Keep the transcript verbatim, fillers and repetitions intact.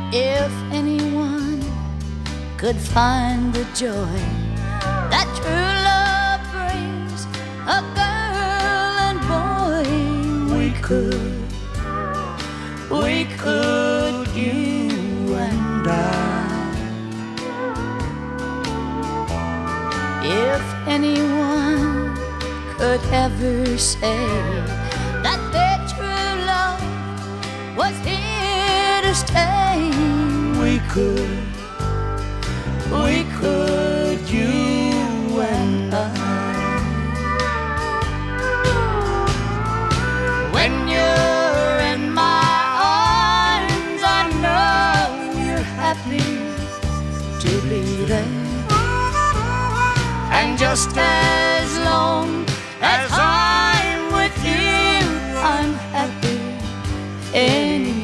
If anyone could find the joy that true love brings a girl and boy, we could, we could, you and I. If anyone could ever say that their true love was here to stay, we could, we could, you and I. When you're in my arms, I know you're happy to be there. And just as long as I